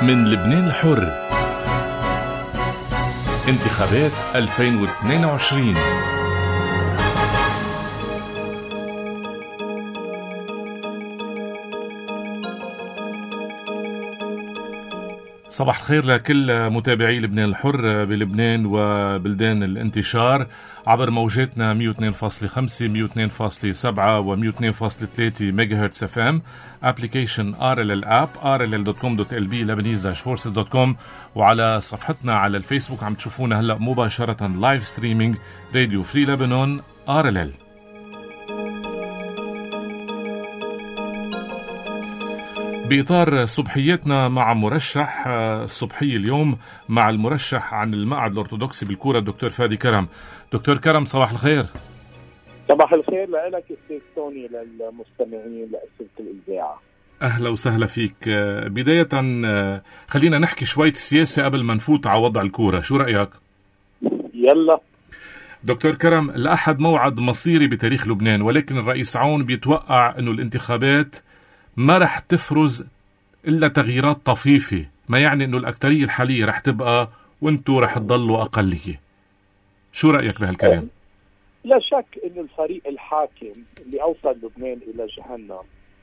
من لبنان الحر، انتخابات 2022. صباح الخير لكل متابعي لبنان الحر بلبنان وبلدان الانتشار عبر موجاتنا 102.5 102.7 و 102.3 ميجا هرتز اف ام، ابليكيشن RLL اب rll.com.lb lebanese-forces.com، وعلى صفحتنا على الفيسبوك عم تشوفونا هلا مباشرة لايف ستريمينج راديو فري لبنان RLL. بإطار صبحيتنا مع مرشح الصبحية اليوم مع المرشح عن المعهد الأرثوذكسي بالكورة الدكتور فادي كرم. دكتور كرم صباح الخير. صباح الخير لك استاذ توني، للمستمعين لأسئلة الإذاعة. أهلا وسهلا فيك. بداية خلينا نحكي شوية سياسة قبل ما نفوت على وضع الكورة، شو رأيك؟ يلا دكتور كرم، الأحد موعد مصيري بتاريخ لبنان، ولكن الرئيس عون بيتوقع أنه الانتخابات ما رح تفرز إلا تغييرات طفيفة، ما يعني أنه الأكترية الحالية رح تبقى وانتو رح تضلوا أقلية. شو رأيك بهالكلام؟ لا شك أن الفريق الحاكم اللي أوصل لبنان إلى جهنم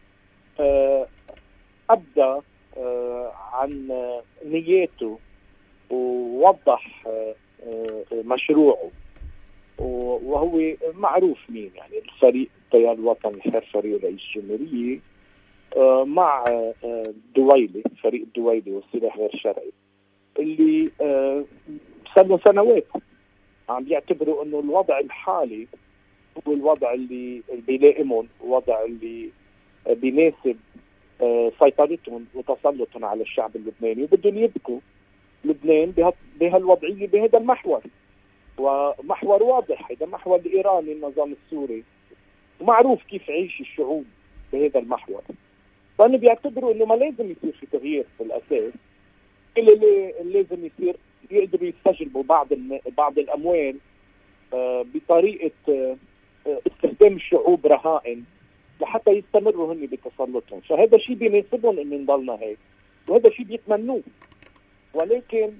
أبدى عن نياته ووضح مشروعه، وهو معروف مين، يعني الفريق التيار الوطني الحر فريق رئيس الجمهورية مع دويلي، فريق الدويلي والسلاح غير الشرعي اللي صار له سنوات عم يعتبروا انه الوضع الحالي هو الوضع اللي بيلائمهم، الوضع اللي بيناسب سيطرتهم وتسلطهم على الشعب اللبناني، وبدهم يبقوا لبنان بهالوضعية بهذا المحور، ومحور واضح، هذا محور الإيراني النظام السوري، ومعروف كيف عيش الشعوب بهذا المحور. فأنا بيعتبروا إنه ما لازم يصير في تغيير في الأساس، اللي لازم يصير يقدروا يستجلبوا بعض الأموال بطريقة استخدام الشعوب رهائن لحتى يستمروا هن بتسلطهم. فهذا شيء بيناسبهم إنه نضلنا هيك، وهذا شيء بيتمنوه، ولكن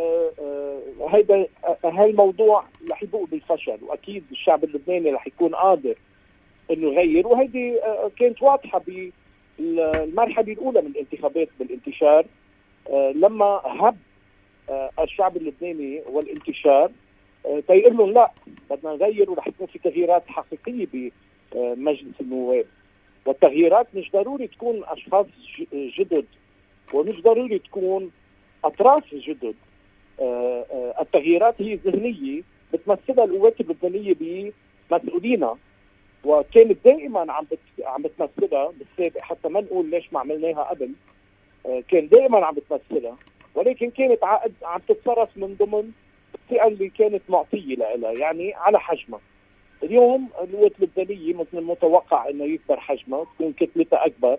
هالموضوع رح يبوء بالفشل، وأكيد الشعب اللبناني رح يكون قادر إنه يغير. وهذه كانت واضحة بالمرحلة الأولى من الانتخابات بالانتشار، لما هب الشعب اللبناني والانتشار تيقول لهم لا بدنا نغير ورح يكون في تغييرات حقيقية بمجلس النواب. والتغييرات مش ضروري تكون أشخاص جدد، ومش ضروري تكون أطراف جدد. التغييرات هي ذهنية بتمثلها القوات اللبنانية بمسؤولينا، وكانت دائما عم بتمثلها بالسابق، حتى ما نقول ليش ما عملناها قبل. كان دائما عم بتمثلها، ولكن كانت عم تتصرف من ضمن الثقة اللي كانت معطية لها، يعني على حجمها. اليوم القوات اللبنانية مثل المتوقع انه يكبر حجمها، تكون كتلتها اكبر،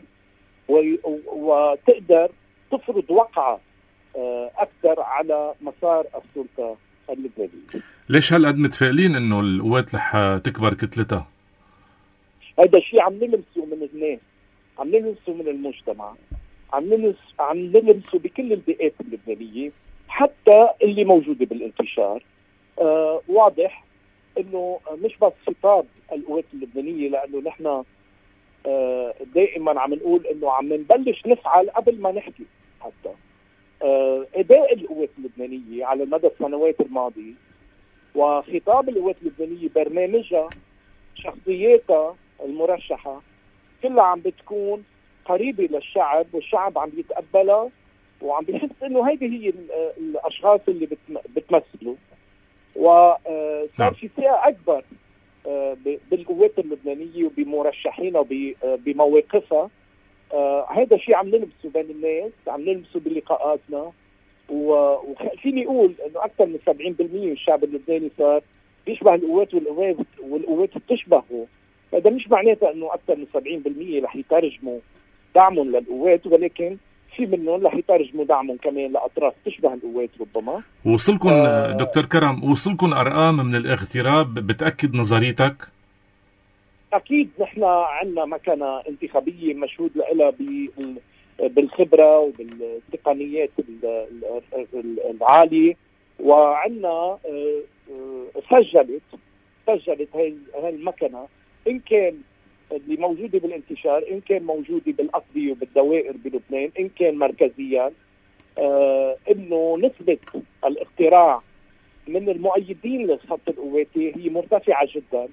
وتقدر تفرض وقعة اكثر على مسار السلطة اللبنانية. ليش هالقد متفائلين انه القوات رح تكبر كتلتها؟ هذا الشيء عم نلمسه من الناس، عم نلمسه من المجتمع، عم نلمسه بكل البيئات اللبنانية، حتى اللي موجودة بالانتشار. واضح انه مش بس خطاب القوات اللبنانية، لانه نحن دائما عم نقول انه عم نبلش نفعل قبل ما نحكي. حتى اداء القوات اللبنانية على مدى السنوات الماضية، وخطاب القوات اللبنانية، برنامجها، شخصياتها المرشحة، كلها عم بتكون قريبة للشعب، والشعب عم يتقبلها وعم بيحس انه هيدي هي الاشخاص اللي بتمثلوا. وصار في ثقة اكبر بالقوات اللبنانية وبمرشحينها وبمواقفها. هذا شيء عم نلمسه بين الناس، عم نلمسه بلقاءاتنا، وفيني اقول انه اكثر من 70% من الشعب اللبناني صار بيشبه القوات، والقوات بتشبهه. هذا مش معناته انه اكثر من 70% رح يترجموا دعمهم للقوات، ولكن في منهم رح يترجموا دعمهم كمان لاطراف تشبه القوات ربما. وصلكم دكتور كرم، وصلكم ارقام من الاغتراب بتاكد نظريتك؟ اكيد نحن عندنا مكانه انتخابيه مشهود لها بالخبره وبالتقنيات العاليه، وعندنا سجلت هاي المكنه ان كان اللي موجوده بالانتشار، ان كان موجوده بالاقضيه وبالدوائر بلبنان، ان كان مركزيا، انه نسبه الاختراع من المؤيدين لخط القواتي هي مرتفعه جدا،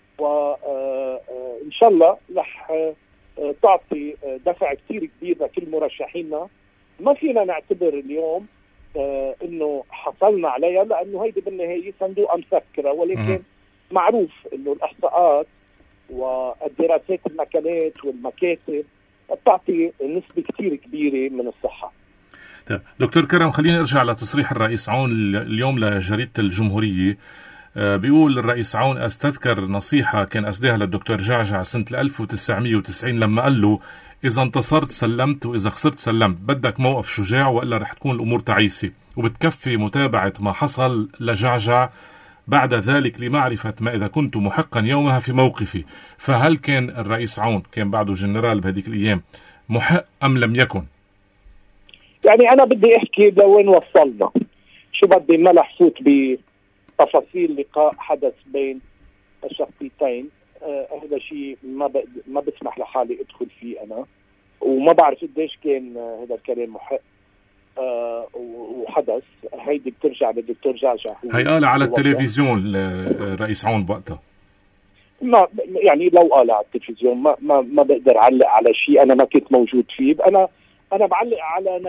وان شاء الله رح تعطي دفع كثير كبير لكل مرشحينا. ما فينا نعتبر اليوم انه حصلنا عليها، لانه هيدي بالنهايه صندوق مسكره، ولكن معروف انه الاحصاءات والدراسات المكانات والمكاتب بتعطي نسبه كثير كبيره من الصحه. طيب دكتور كرم، خليني ارجع لتصريح الرئيس عون اليوم لجريده الجمهوريه. بيقول الرئيس عون: استذكر نصيحه كان اسداها للدكتور جعجع سنه 1990 لما قال له: اذا انتصرت سلمت واذا خسرت سلمت، بدك موقف شجاع والا رح تكون الامور تعيسه. وبتكفي متابعه ما حصل لجعجع بعد ذلك لمعرفه ما اذا كنت محقا يومها في موقفي. فهل كان الرئيس عون، كان بعده جنرال بهذيك الايام، محق ام لم يكن؟ يعني انا بدي احكي لوين وصلنا، شو بدي ما رح فوت بتفاصيل لقاء حدث بين الشخصيتين. هذا شيء ما بسمح لحالي ادخل فيه انا، وما بعرف قديش كان هذا الكلام محق وحدث. هيدي بترجع للدكتور جعجع. هي قال على التلفزيون الرئيس عون بوقتها. ما يعني لو قال على التلفزيون ما بقدر اعلق على شيء انا ما كنت موجود فيه. انا بعلق على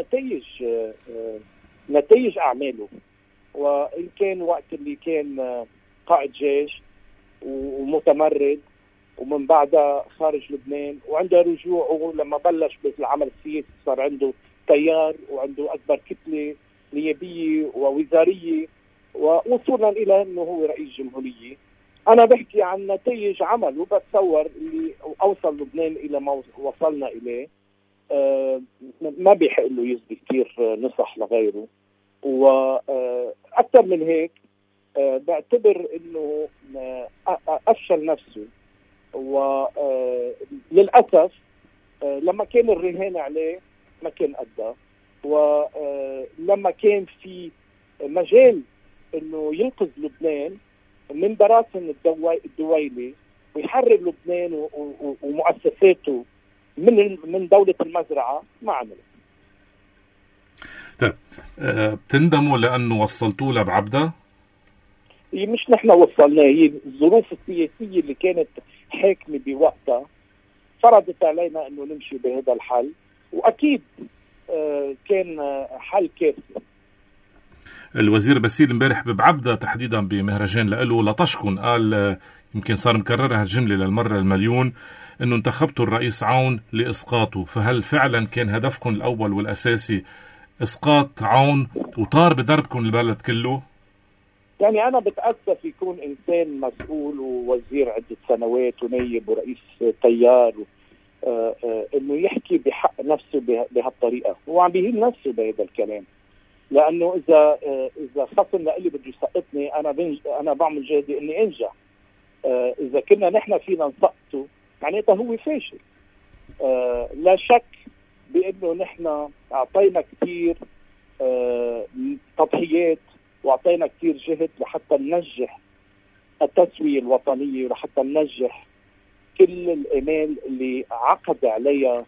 نتائج اعماله، وان كان وقت اللي كان قائد جيش ومتمرد، ومن بعدها خارج لبنان، وعنده رجوعه لما بلش بالعمل السياسي صار عنده تيار وعنده اكبر كتله نيابيه ووزاريه، ووصولا الى انه هو رئيس جمهوريه. انا بحكي عن نتائج عمله، بتصور اللي اوصل لبنان الى ما وصلنا اليه. ما بيحق له يسدي كثير نصح لغيره، واكثر من هيك بعتبر انه افشل نفسه، وللاسف لما كان الرهان عليه ما كان قدها، ولما كان في مجال انه ينقذ لبنان من براثن الدويلة ويحرر لبنان ومؤسساته من دولة المزرعة ما عمل. طيب بتندموا لأنه وصلتوه لبعبدة؟ مش نحن وصلناه، هي الظروف السياسية اللي كانت حاكمة بوقتها فرضت علينا أنه نمشي بهذا الحل، وأكيد كان حل كافي. الوزير باسيل امبارح ببعبدة تحديدا بمهرجان لإله لطشكن قال، يمكن صار مكررها الجملة للمرة المليون، انه انتخبتوا الرئيس عون لاسقاطه. فهل فعلا كان هدفكم الاول والاساسي اسقاط عون وطار بدربكم البلد كله؟ يعني انا بتاسف يكون انسان مسؤول ووزير عده سنوات ونايب ورئيس تيار انه يحكي بحق نفسه بهالطريقه، هو عم بيهين نفسه بهذا الكلام. لانه اذا خصم لإلي بده يسقطني، انا بعمل جهدي اني انجح. اذا كنا نحن فينا نسقطه معناتها هو فاشل. لا شك بانه نحن اعطينا كثير تضحيات واعطينا كثير جهد لحتى ننجح التسوية الوطنية، ولحتى ننجح كل الامال اللي عقد عليها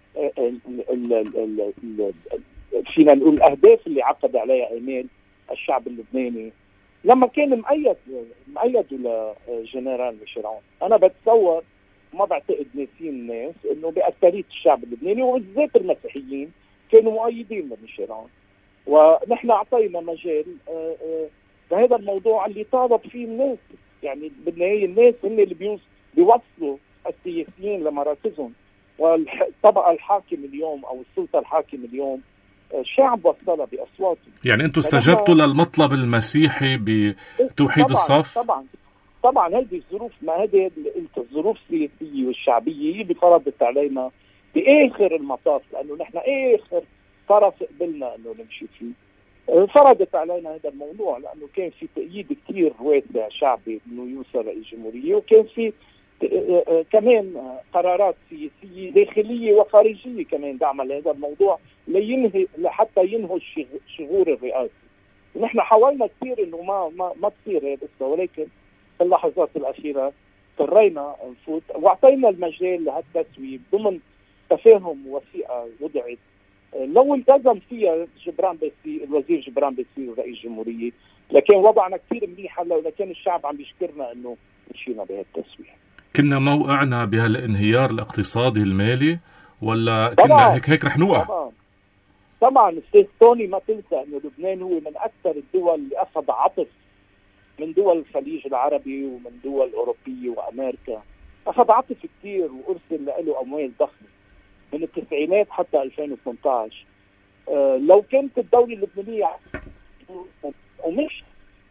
فينا نقول الاهداف اللي عقد عليها امال الشعب اللبناني لما كان مؤيد لجنرال ميشيل عون. انا بتصور ما بعتقد ناسين الناس انه باكثريه الشعب اللبناني وبالذات المسيحيين كانوا مؤيدين لميشيل عون، ونحن اعطينا مجال لهذا الموضوع اللي طالب فيه الناس. يعني بالنهايه الناس هم اللي بيوصلوا السياسيين لمراكزهم، والطبقه الحاكم اليوم او السلطه الحاكم اليوم الشعب وصلها باصواته. يعني انتم استجبتوا للمطلب المسيحي بتوحيد الصف؟ طبعا هذه الظروف، ما هذه الظروف السياسيه والشعبيه هي اللي فرضت علينا باخر المطاف، لانه نحن اخر طرف قبلنا انه نمشي فيه. فرضت علينا هذا الموضوع لانه كان في تأييد كثير واسع شعبي انه يوصل رئيس جمهوريه، وكان في كمان قرارات سياسية داخلية وخارجية كمان دعم هذا الموضوع لحتى ينهوا الشغور الرئاسي. نحن حاولنا كثير انه ما تصير هذه القصة، ولكن في اللحظات الأخيرة اضطرينا نفوت واعطينا المجال لهالتسوية ضمن تفاهم وثيقة وضعت لو التزم فيها جبران باسيل الوزير جبران باسيل رئيس الجمهورية، لكن وضعنا كثير منيح هلا، ولكن الشعب عم بيشكرنا انه مشينا بهالتسوية. كنا موقعنا بهالانهيار الاقتصادي المالي ولا كنا هيك رح نوقع؟ طبعا استاذ توني، ما تنسى انه لبنان هو من اكثر الدول اللي اخذ عطف من دول الخليج العربي ومن دول اوروبيه وامريكا، اخذ عطف كثير وارسل له اموال ضخمه من التسعينات حتى 2018. لو كانت الدوله اللبنانيه ومش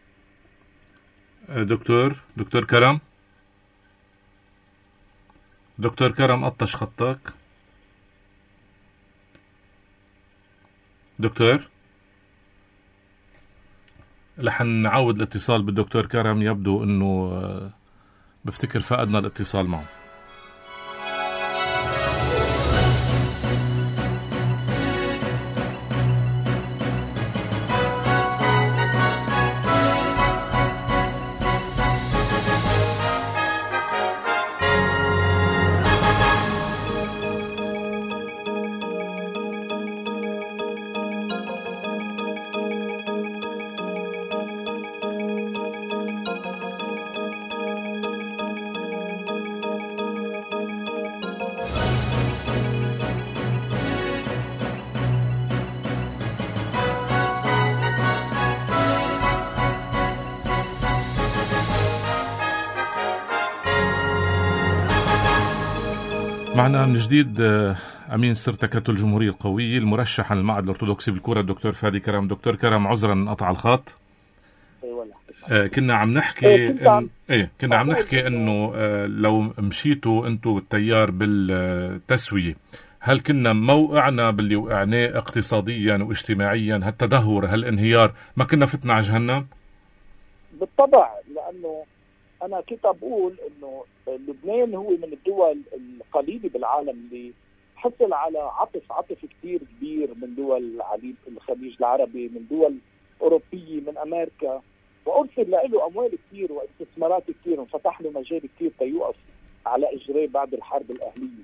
دكتور كرم قطش خطك. دكتور، رح نعود الاتصال بالدكتور كرم، يبدو انه بفتكر فقدنا الاتصال معه. معنا من جديد أمين سر تكتل الجمهورية القوية المرشح على المعهد الأرثوذكسي بالكورة الدكتور فادي كرم. دكتور كرم، عذرا قطع الخط. كنا عم نحكي انه لو مشيتوا انتوا بالتيار بالتسوية، هل كنا موقعنا باللي وقعناه اقتصاديا واجتماعيا، هالتدهور هالانهيار، ما كنا فتنا على جهنم؟ بالطبع، لانه انا كنت بقول انه لبنان هو من الدول القليله بالعالم اللي حصل على عطف كثير كبير من دول الخليج العربي، من دول اوروبيه، من امريكا، وارسل له اموال كثير واستثمارات كثير، وفتح له مجال كثير تيوقف على اجريه بعد الحرب الاهليه.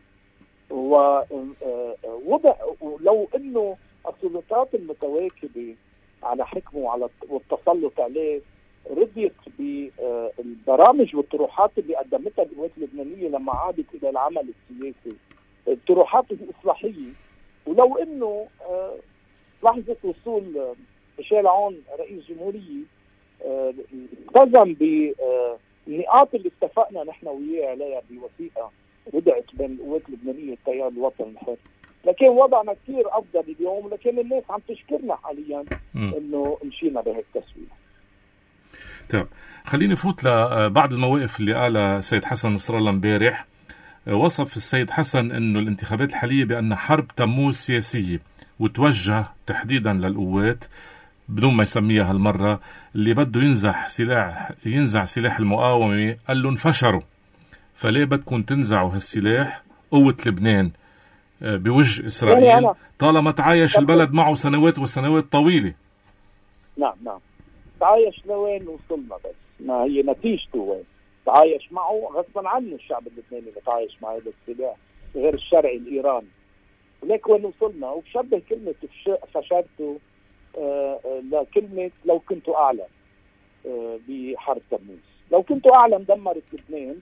ووضع ولو انه السلطات المتواكبه على حكمه والتسلط عليه رضيت بالبرامج والطروحات اللي قدمتها القوات اللبنانيه لما عادت الى العمل السياسي، الطروحات الإصلاحية. ولو انه لحظه وصول ميشيل عون رئيس جمهوريه التزم بالنقاط اللي اتفقنا نحن وياه عليها بوثيقه وضعت بين القوات اللبنانيه التيار الوطني الحر، لكن وضعنا كثير افضل اليوم، لكن الناس عم تشكرنا حاليا انه مشينا بهالتسويه. طيب، خليني نفوت لبعض المواقف اللي قالها السيد حسن نصر الله امبارح. وصف السيد حسن انه الانتخابات الحاليه بان حرب تموز سياسيه، وتوجه تحديدا للقوات بدون ما يسميها هالمره اللي بده ينزع سلاح المقاومه. قال له انفشروا، فليه بدكم تنزعوا هالسلاح؟ قوه لبنان بوجه اسرائيل طالما تعايش البلد معه سنوات وسنوات طويله. نعم تعايش لوين وصلنا، بس ما هي نتيجته وين؟ تعايش معه غصبا عنه الشعب اللبناني بتعايش مع هذا السلاح غير الشرعي الايراني. ولكن وين وصلنا؟ وبشبه كلمه فشلته لكلمه لو كنت اعلم بحرب تموز. لو كنت اعلم دمرت لبنان،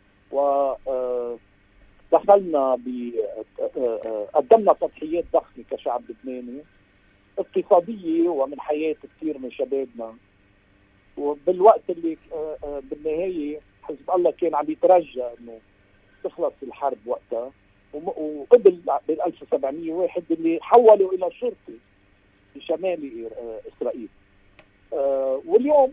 ودخلنا قدمنا تضحيات ضخمه كشعب لبناني اقتصاديه ومن حياه كثير من شبابنا، وبالوقت اللي بالنهايه حزب الله كان عم يترجى انه تخلص الحرب وقتها، وقبل بال 1701 اللي حولوا الى شرطي في شمال اسرائيل. واليوم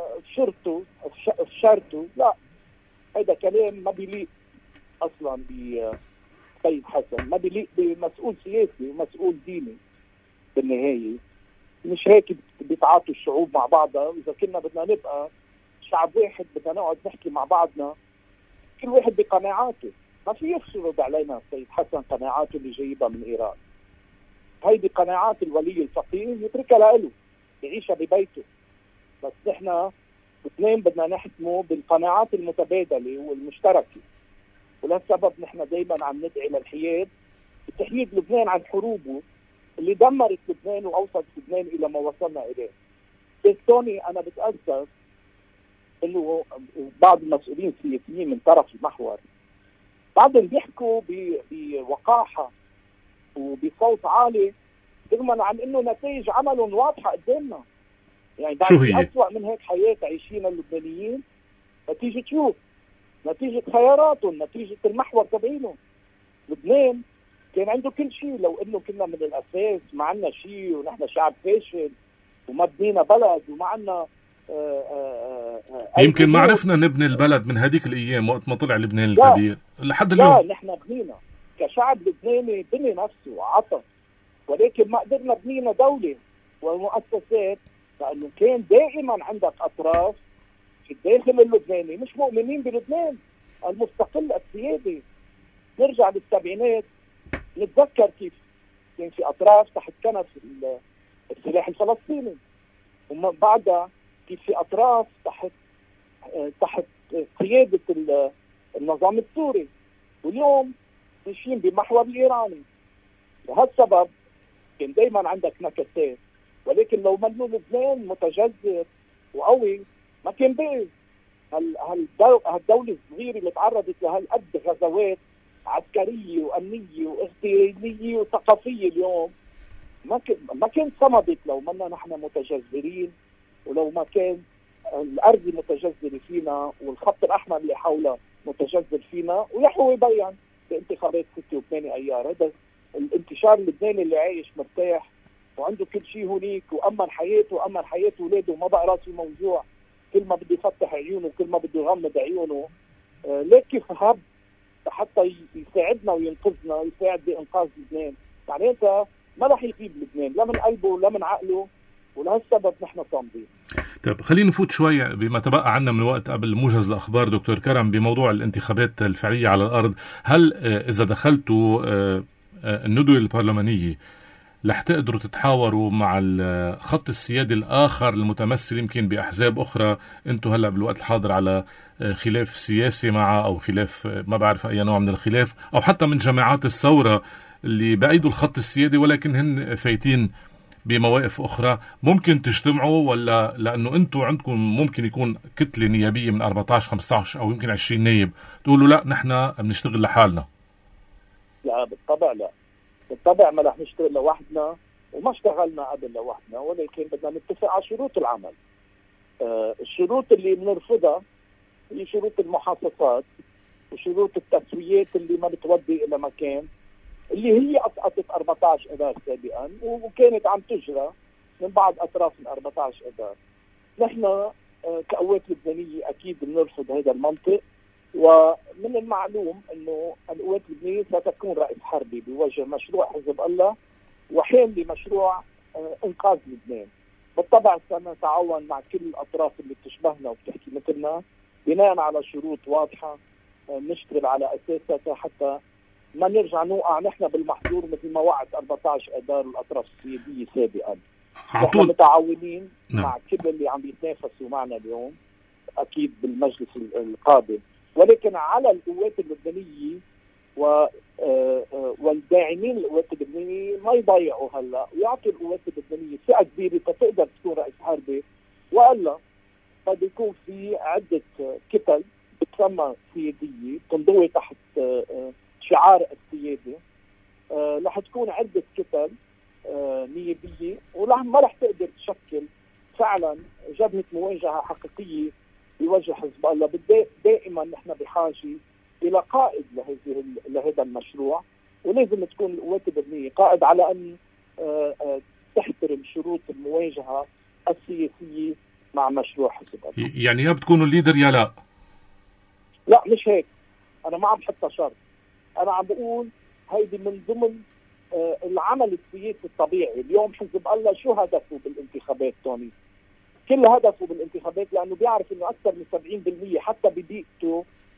فشرته، لا، هذا كلام ما بيليق اصلا بسيد حسن، ما بيليق بمسؤول سياسي ومسؤول ديني. بالنهايه مش هيك بيتعاطوا الشعوب مع بعضها. واذا كنا بدنا نبقى شعب واحد بدنا نقعد نحكي مع بعضنا كل واحد بقناعاته. ما في يفرض علينا السيد حسن قناعاته اللي جايبها من ايران. هيدي قناعات الولي الفقيه يتركها له يعيشها ببيته. بس نحن اثنين بدنا نحكمه بالقناعات المتبادله والمشتركه. ولهالسبب نحن دائما عم ندعي للحياد بتحييد لبنان عن حروبه اللي دمرت لبنان واوصلت لبنان الى ما وصلنا اليه. توني انا بتاسف انه بعض المسؤولين السياسيين من طرف المحور بعضهم بيحكوا بوقاحه وبصوت عالي رغما عن انه نتائج عملهم واضحه قدامنا. يعني بعد اسوء من هيك حياه عايشين اللبنانيين نتيجه شو؟ نتيجه خياراتهم، نتيجه المحور تبعينهم. لبنان كان عنده كل شيء لو انه كنا من الاساس ما عندنا شيء ونحن شعب فاشل وما بنينا بلد وما عندنا يمكن ما عرفنا نبني البلد من هذيك الايام وقت ما طلع لبنان الكبير لحد اليوم. لا نحن بنينا كشعب لبناني، بني نفسه وعطى، ولكن ما قدرنا بنينا دولة ومؤسسات لأنه كان دائما عندك أطراف في الداخل اللبناني مش مؤمنين بلبنان المستقل السيادي. نرجع بالسبعينات نتذكر كيف كان في أطراف تحت كنف السلاح الفلسطيني، ومن بعدها كيف في أطراف تحت قيادة النظام السوري، واليوم ماشيين بمحور الإيراني. وهالسبب كان دايما عندك نكسات، ولكن لو منو لبنان متجذر وقوي ما كان بقي هالدولة الصغيرة اللي تعرضت لهالقد غزوات عسكرية وأمنية واغتيالية وثقافية اليوم ما كان صمدت لو منا نحن متجذرين، ولو ما كان الأرض متجذرة فينا والخط الأحمر اللي حولها متجذر فينا. ويحوي يبين بانتخابات 6 و8 أيار هذا الانتشار اللبناني اللي عايش مرتاح وعنده كل شيء هونيك وأمن حياته وأمن حياة أولاده وما بقى راسه موجوع، كل ما بده يفتح عيونه وكل ما بده يغمض عيونه. ليك كيف هب حتى يساعدنا وينقذنا ويساعد بإنقاذ لبنان. معناتها ما رح يغيب لبنان لا من قلبه ولا من عقله، ولهالسبب نحن صامدين. طيب خلينا نفوت شوي بما تبقى عنا من وقت قبل موجز الأخبار دكتور كرم بموضوع الانتخابات الفعلية على الأرض. هل إذا دخلتوا الندوة البرلمانية رح تقدروا تتحاوروا مع الخط السيادي الآخر المتمثل يمكن بأحزاب أخرى أنتم هلأ بالوقت الحاضر على خلاف سياسي معه أو خلاف ما بعرف أي نوع من الخلاف، أو حتى من جماعات الثورة اللي بأيدوا الخط السيادي ولكن هن فايتين بمواقف أخرى؟ ممكن تجتمعوا ولا لأنه أنتم عندكم ممكن يكون كتلة نيابية من 14 15 أو يمكن 20 نايب تقولوا لا نحن بنشتغل لحالنا؟ لا بالطبع لا، بالطبع ما رح نشتغل لوحدنا وما اشتغلنا قبل لوحدنا، ولكن بدنا نتفق على شروط العمل. الشروط اللي بنرفضها هي شروط المحاصصات وشروط التسويات اللي ما بتودي إلى مكان، اللي هي أسقطت 14 أذار سابقا وكانت عم تجرى من بعض أطراف ال 14 أذار. نحن كقوات لبنانية أكيد بنرفض هذا المنطق، ومن المعلوم أنه القوات اللبنانية ستكون رئيس حربي بوجه مشروع حزب الله وحامل مشروع إنقاذ لبنان. بالطبع سنتعاون مع كل الأطراف اللي بتشبهنا وبتحكي مثلنا بناء على شروط واضحة نشتغل على أساسها حتى ما نرجع نوقع نحن بالمحظور مثل ما وقعت 14 أذار الأطراف السيادية سابقا. نحن متعاونين مع كل اللي عم يتنافسوا معنا اليوم أكيد بالمجلس القادم، ولكن على القوات اللبنانية والداعمين القوات اللبنانية ما يضيعوا هلا ويعطوا القوات اللبنانية ثقة كبيرة تقدر تكون رئيس حربي، وإلا قد يكون في عدة كتل بتسمى سيادية تنضوي تحت شعار السيادة. رح تكون عدة كتل نيابية وما رح تقدر تشكل فعلا جبهة مواجهة حقيقية بوجه حزب الله. دائما نحن بحاجة إلى قائد لهذا المشروع، ولازم تكون القوات اللبنانية قائد على أن تحترم شروط المواجهة السياسية مع مشروع حزب الله. يعني يا بتكونوا الليدر يا لا؟ لا مش هيك، أنا ما عم حطها شرط، أنا عم بقول هيدي من ضمن العمل السياسي الطبيعي. اليوم حزب الله شو هدفه بالانتخابات توني؟ كل هدفه بالانتخابات لأنه بيعرف أنه أكثر من 70% حتى ببيئته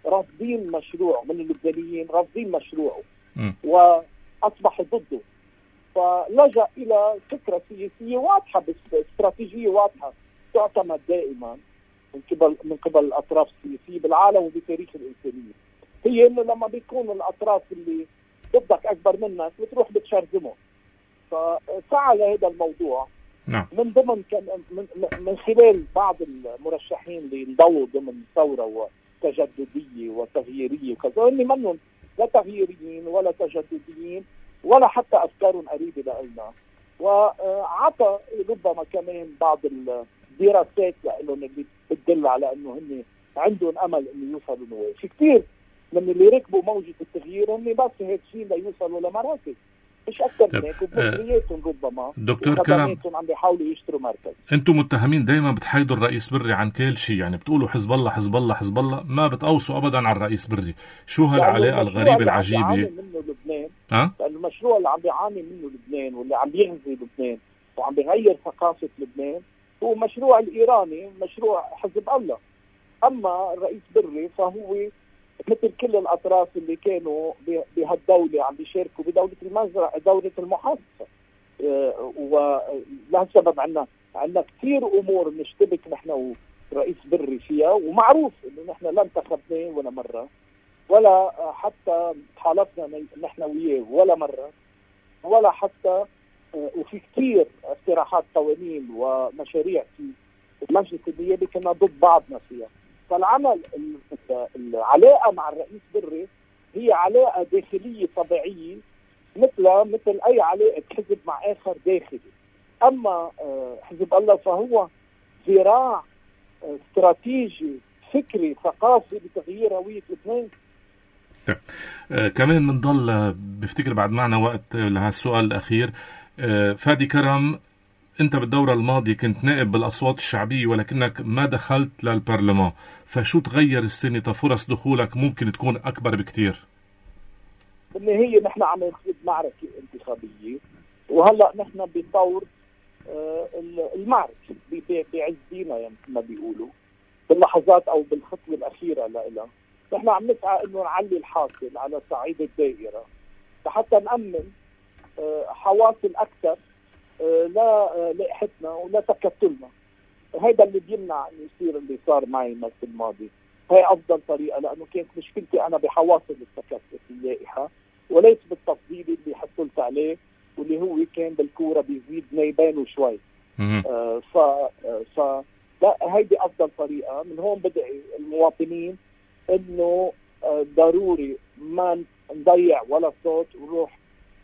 رافضين مشروعه، من اللبنانيين رافضين مشروعه وأصبحوا ضده، فلجأ إلى فكرة سياسية واضحة، استراتيجية واضحة تعتمد دائما من قبل الأطراف السياسية بالعالم وبتاريخ الإنسانية، هي إنه لما بيكون الأطراف اللي ضدك أكبر منك بتروح بتشرذمهم. فسعى لهذا الموضوع من ضمن من خلال بعض المرشحين اللي انضووا ضمن ثورة وتجددية وتغييرية وكذا، اللي منهم لا تغييريين ولا تجدديين ولا حتى أفكارهم قريبة لنا، وعطى ربما كمان بعض الدراسات لهم اللي بتدل على انه هن عندهم امل انه يوصلوا نواب. في كثير من اللي ركبوا موجة التغيير هم بس هيك شيء ليوصلوا لمراكز، مش اكثر من هيك، وبمصرياتهم ربما دكتور كرم عم بيحاولوا يشتروا مركز. انتم متهمين دائما بتحيدوا الرئيس بري عن كل شيء، يعني بتقولوا حزب الله حزب الله حزب الله، ما بتقوصوا ابدا على الرئيس بري. شو هالعلاقه الغريبه العجيبه؟ منه لبنان المشروع اللي عم بيعاني منه لبنان واللي عم بيغزي لبنان وعم بيغير ثقافه لبنان هو مشروع الإيراني، مشروع حزب الله. أما الرئيس بري فهو مثل كل الأطراف اللي كانوا بهالدولة عم بيشاركوا بدولة المزرعة، دولة المحافظة، ولهالسبب عندنا كثير أمور نشتبك نحن ورئيس بري فيها، ومعروف إنه نحن لا انتخبناه ولا مرة ولا حتى تحالفنا نحن وياه ولا مرة ولا حتى، وفي كثير اقتراحات قوانين ومشاريع في المجلس النيابي كنا ضد بعضنا فيها. فالعمل العلاقة مع الرئيس بري هي علاقة داخلية طبيعية مثل أي علاقة حزب مع آخر داخلي. أما حزب الله فهو ذراع استراتيجي فكري ثقافي بتغيير هوية لبنان. كمان بنضل بفتكر بعد معنا وقت لهالسؤال الأخير. فادي كرم، أنت بالدورة الماضية كنت نائب بالأصوات الشعبية ولكنك ما دخلت للبرلمان، فشو تغير السنة؟ فرص دخولك ممكن تكون أكبر بكتير. بالنهاية نحن عم نخوض معركة انتخابية، وهلأ نحن بطور المعركة بعز دينا يعني ما بيقولوا باللحظات أو بالخطوة الأخيرة لها. نحن عم نسعى إنه نعلي الحاصل على صعيد الدائرة لحتى نأمن حواصل أكثر لائحتنا ولا تكتلنا. هذا اللي بيمنع انه يصير اللي صار معي المرة الماضي. هي افضل طريقه، لانه كانت مشكلتي انا بحواصل التكتل اللائحه وليس بالتفضيل اللي حصلت عليه، واللي هو كان بالكوره بيزيد نايبان وشوي. لا، هيدي افضل طريقه. من هون بدعي المواطنين انه ضروري ما نضيع ولا صوت، ونروح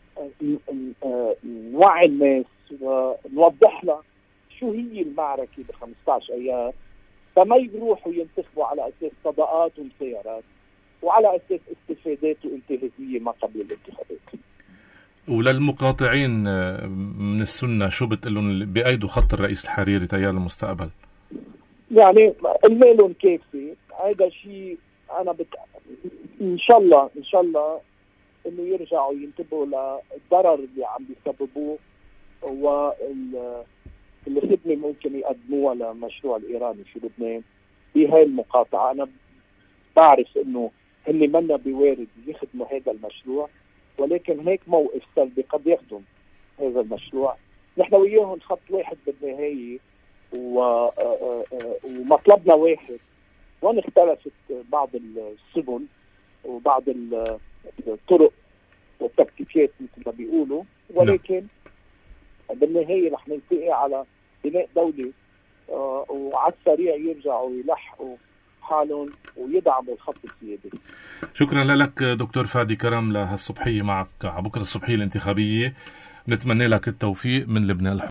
نوعي الناس ونوضح لها شو هي المعركة ب15 أيار، فما يروحوا ينتخبوا على أساس صداقات ومسيرات وعلى أساس استفادات وانتهازية ما قبل الانتخابات. وللمقاطعين من السنة شو بتقلون بأيدوا خط الرئيس الحريري تيار المستقبل؟ يعني المالهم كافي. هذا شيء أنا إن شاء الله إنه يرجعوا ينتبهوا للضرر اللي عم بيسببوه والخدمة ممكن يقدموها لمشروع الإيراني في لبنان بهاي المقاطعة. أنا بعرف إنه هن منا بوارد يخدموا هذا المشروع، ولكن هيك موقف سلبي قد يخدم هذا المشروع. نحن وياهم خط واحد بالنهاية ومطلبنا واحد، وان اختلفت بعض السبل وبعض الطرق والتكتيكات مثل ما بيقولوا، ولكن بالنهاية رح نلتقي على بناء دولة وعلى السريع يرجعوا يلحقوا حالهم ويدعموا الخط السيادي. شكرا لك دكتور فادي كرم لهالصبحية معك على بكرة الصبحية الانتخابية. نتمنى لك التوفيق من لبنان.